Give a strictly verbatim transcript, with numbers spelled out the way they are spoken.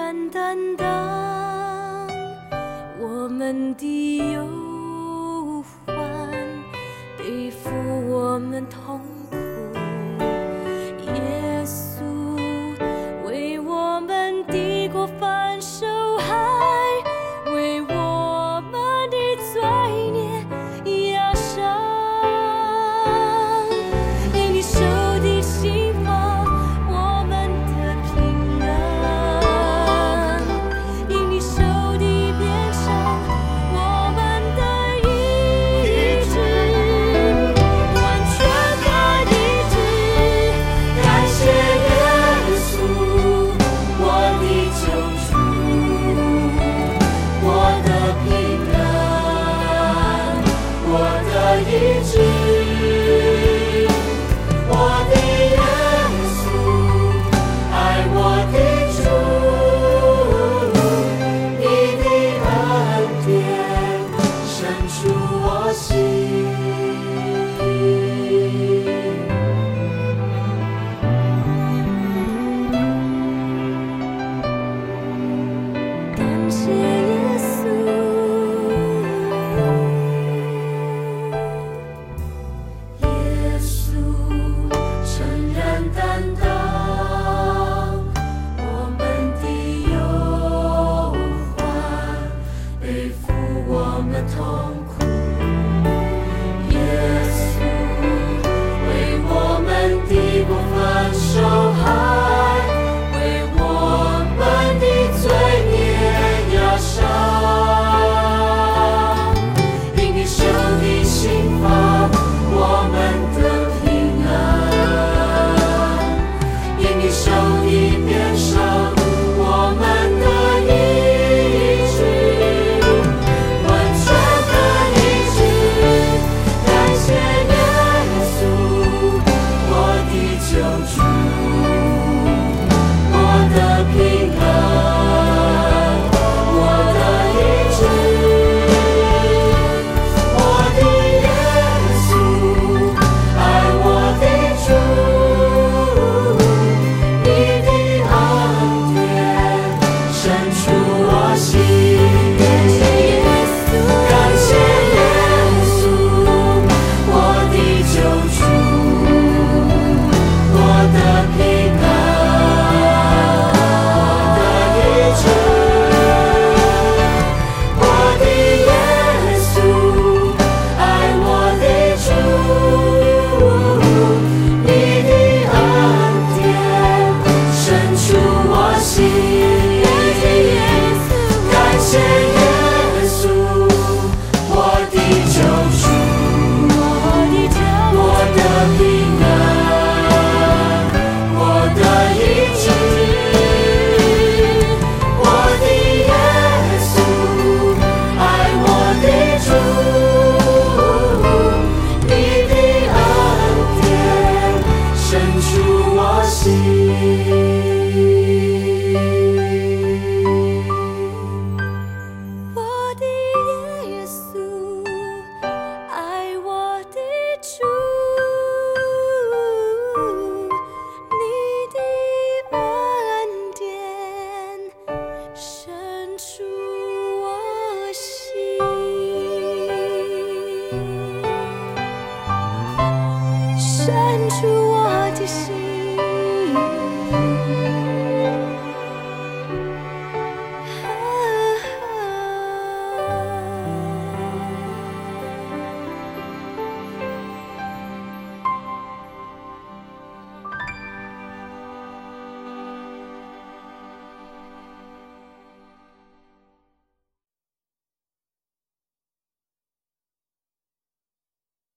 然担当我们的忧患，背负我们痛苦。耶稣为我们的过犯受害，为我们的罪孽压伤。因你受的刑罚，我们得平安；因你受的鞭伤，我们得医治，完全的医治。感谢耶稣，我的救主，我的平安，我的医治。我的耶稣，爱我的主，你的恩典深处我心。感谢耶稣，耶稣诚然担当我们的忧患，背负我们痛苦。耶稣为我们的过犯受害，为我们的罪孽压伤。因你受的刑罚，我们得平安；因你受的鞭伤，我们得医治，完全的医治。感谢耶稣，我的救主，我的平安，我的医治。我的耶稣，爱我的主，你的恩典深处我心。感谢耶稣，我的救主，我的平安，我的医治。我的耶稣，爱我的主，你的恩典深处我心。感谢耶稣，我的救主，我的平安，我的医治。我的耶稣，爱我的主，你的恩典深处我心。我的耶稣，爱我的主，你的恩典深处我心，深处我的心。